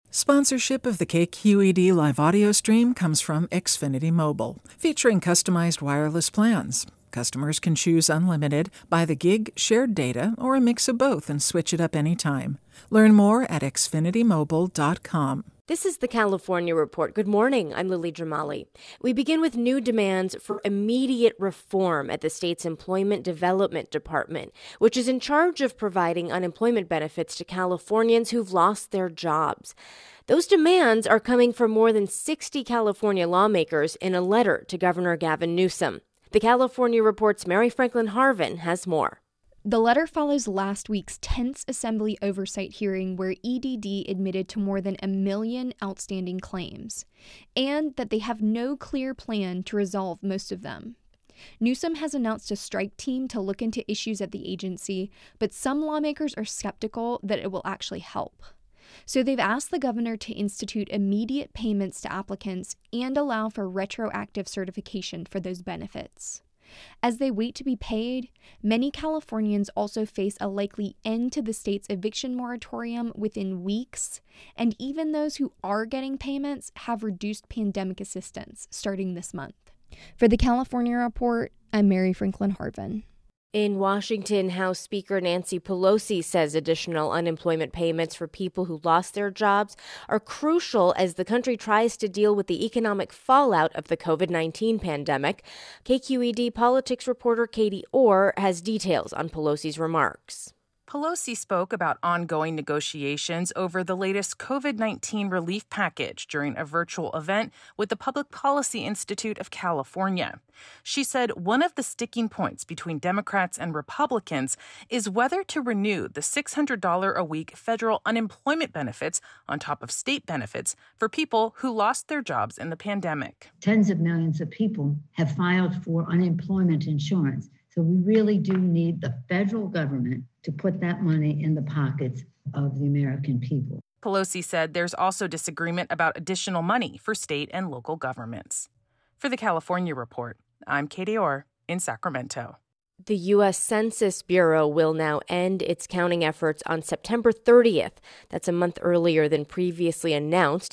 Sponsorship of the KQED live audio stream comes from Xfinity Mobile, featuring customized wireless plans. Customers can choose unlimited, by the gig, shared data, or a mix of both and switch it up anytime. Learn more at xfinitymobile.com. This is the California Report. Good morning. I'm Lily Jamali. We begin with new demands for immediate reform at the state's Employment Development Department, which is in charge of providing unemployment benefits to Californians who've lost their jobs. Those demands are coming from more than 60 California lawmakers in a letter to Governor Gavin Newsom. The California Report's Mary Franklin Harvin has more. The letter follows last week's tense Assembly oversight hearing where EDD admitted to more than 1 million outstanding claims, and that they have no clear plan to resolve most of them. Newsom has announced a strike team to look into issues at the agency, but some lawmakers are skeptical that it will actually help. So they've asked the governor to institute immediate payments to applicants and allow for retroactive certification for those benefits. As they wait to be paid, many Californians also face a likely end to the state's eviction moratorium within weeks, and even those who are getting payments have reduced pandemic assistance starting this month. For the California Report, I'm Mary Franklin Harvin. In Washington, House Speaker Nancy Pelosi says additional unemployment payments for people who lost their jobs are crucial as the country tries to deal with the economic fallout of the COVID-19 pandemic. KQED politics reporter Katie Orr has details on Pelosi's remarks. Pelosi spoke about ongoing negotiations over the latest COVID-19 relief package during a virtual event with the Public Policy Institute of California. She said one of the sticking points between Democrats and Republicans is whether to renew the $600 a week federal unemployment benefits on top of state benefits for people who lost their jobs in the pandemic. Tens of millions of people have filed for unemployment insurance. So we really do need the federal government to put that money in the pockets of the American people. Pelosi said there's also disagreement about additional money for state and local governments. For the California Report, I'm Katie Orr in Sacramento. The U.S. Census Bureau will now end its counting efforts on September 30th. That's a month earlier than previously announced.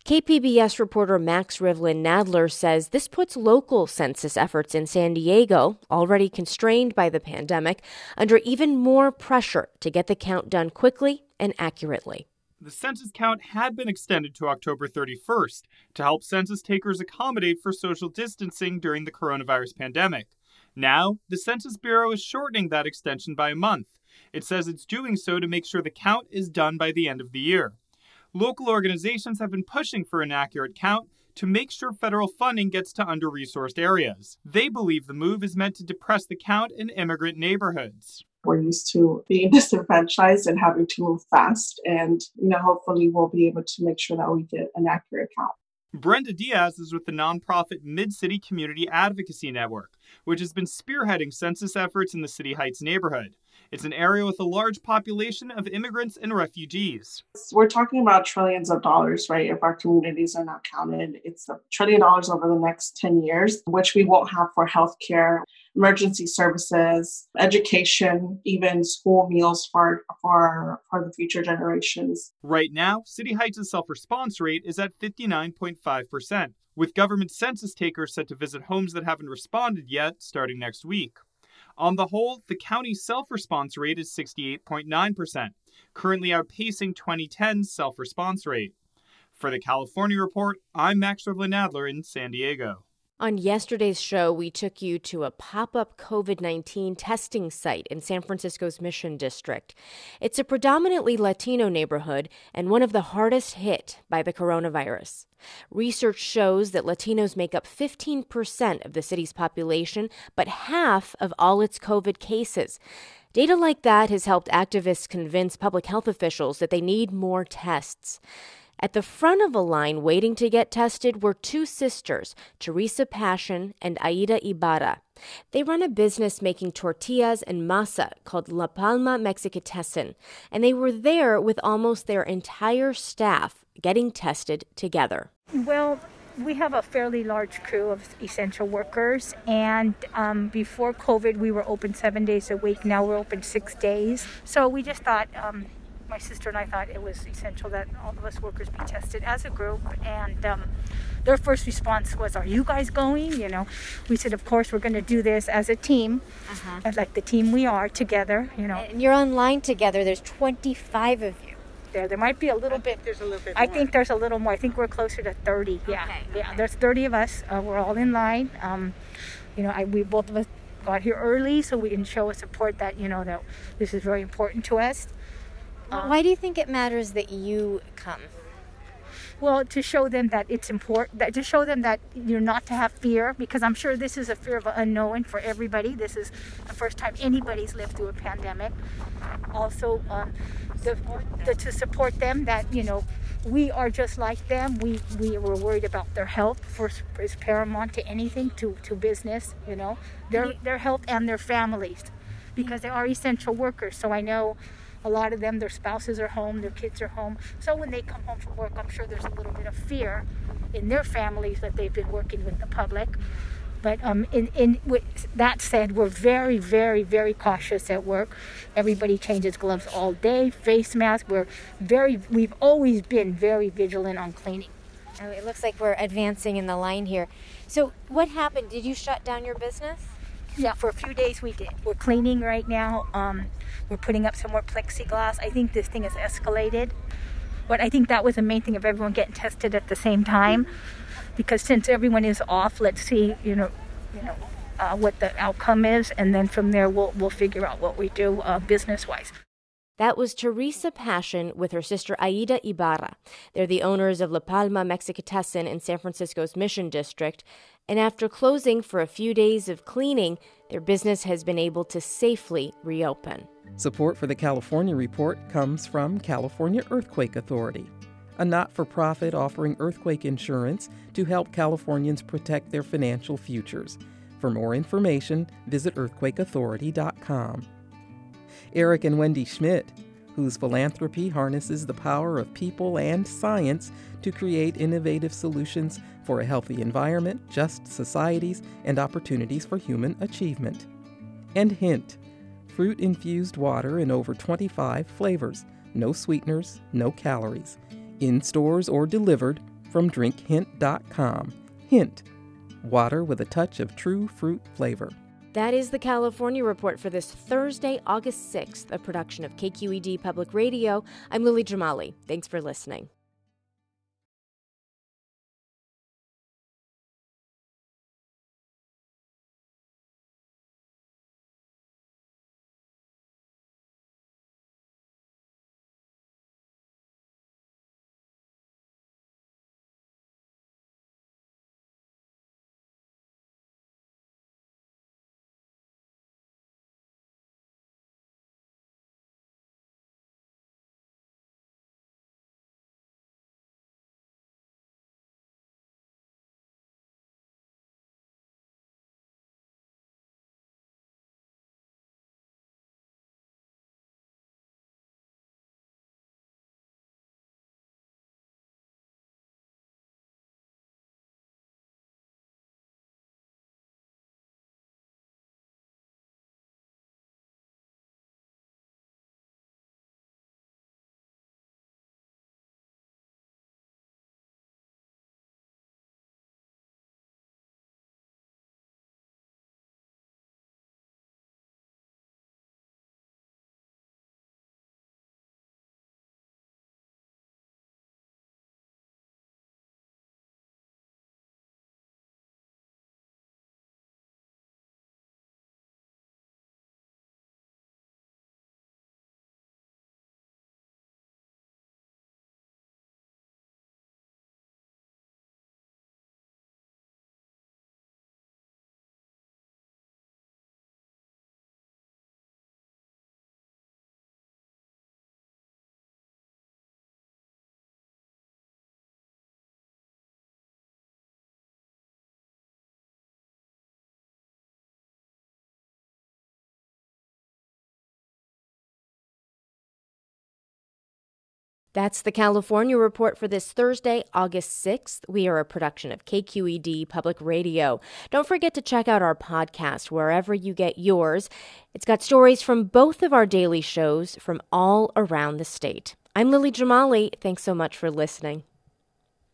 KPBS reporter Max Rivlin-Nadler says this puts local census efforts in San Diego, already constrained by the pandemic, under even more pressure to get the count done quickly and accurately. The census count had been extended to October 31st to help census takers accommodate for social distancing during the coronavirus pandemic. Now, the Census Bureau is shortening that extension by a month. It says it's doing so to make sure the count is done by the end of the year. Local organizations have been pushing for an accurate count to make sure federal funding gets to under-resourced areas. They believe the move is meant to depress the count in immigrant neighborhoods. We're used to being disenfranchised and having to move fast, and hopefully we'll be able to make sure that we get an accurate count. Brenda Diaz is with the nonprofit Mid-City Community Advocacy Network, which has been spearheading census efforts in the City Heights neighborhood. It's an area with a large population of immigrants and refugees. We're talking about trillions of dollars, right? If our communities are not counted, it's $1 trillion over the next 10 years, which we won't have for healthcare, emergency services, education, even school meals for the future generations. Right now, City Heights' self-response rate is at 59.5%, with government census takers set to visit homes that haven't responded yet starting next week. On the whole, the county's self-response rate is 68.9%, currently outpacing 2010's self-response rate. For the California Report, I'm Max Rivlin-Nadler in San Diego. On yesterday's show, we took you to a pop-up COVID-19 testing site in San Francisco's Mission District. It's a predominantly Latino neighborhood and one of the hardest hit by the coronavirus. Research shows that Latinos make up 15% of the city's population, but half of all its COVID cases. Data like that has helped activists convince public health officials that they need more tests. At the front of a line waiting to get tested were two sisters, Teresa Passion and Aida Ibarra. They run a business making tortillas and masa called La Palma Mexicatessen, and they were there with almost their entire staff getting tested together. Well, we have a fairly large crew of essential workers, and before COVID, we were open 7 days a week. Now we're open 6 days. So we just thought my sister and I thought it was essential that all of us workers be tested as a group. And their first response was, "Are you guys going?" We said, "Of course, we're going to do this as a team, like the team we are together." And you're online together. There's 25 of you. There might be a little bit. There's a little bit. I think there's a little more. I think we're closer to 30. Yeah, Okay. There's 30 of us. We're all in line. We both of us got here early, so we can show a support that that this is very important to us. Why do you think it matters that you come? Well, to show them that it's important, to show them that not to have fear, because I'm sure this is a fear of the unknown for everybody. This is the first time anybody's lived through a pandemic. Also, to support them that we are just like them. We were worried about their health. First is paramount to anything, to business. Their health and their families, because they are essential workers. So I know a lot of them, their spouses are home, their kids are home. So when they come home from work, I'm sure there's a little bit of fear in their families that they've been working with the public. But with that said, we're very, very, very cautious at work. Everybody changes gloves all day, face masks. We've always been very vigilant on cleaning. Oh, it looks like we're advancing in the line here. So what happened? Did you shut down your business? Yeah, for a few days we did. We're cleaning right now. We're putting up some more plexiglass. I think this thing has escalated. But I think that was the main thing, of everyone getting tested at the same time. Because since everyone is off, let's see, what the outcome is. And then from there, we'll figure out what we do business-wise. That was Teresa Passion with her sister Aida Ibarra. They're the owners of La Palma Mexicatessen in San Francisco's Mission District. And after closing for a few days of cleaning, their business has been able to safely reopen. Support for the California Report comes from California Earthquake Authority, a not-for-profit offering earthquake insurance to help Californians protect their financial futures. For more information, visit earthquakeauthority.com. Eric and Wendy Schmidt, whose philanthropy harnesses the power of people and science to create innovative solutions for a healthy environment, just societies, and opportunities for human achievement. And Hint, fruit-infused water in over 25 flavors, no sweeteners, no calories. In stores or delivered from drinkhint.com. Hint, water with a touch of true fruit flavor. That is the California Report for this Thursday, August 6th, a production of KQED Public Radio. I'm Lily Jamali. Thanks for listening. That's the California Report for this Thursday, August 6th. We are a production of KQED Public Radio. Don't forget to check out our podcast wherever you get yours. It's got stories from both of our daily shows from all around the state. I'm Lily Jamali. Thanks so much for listening.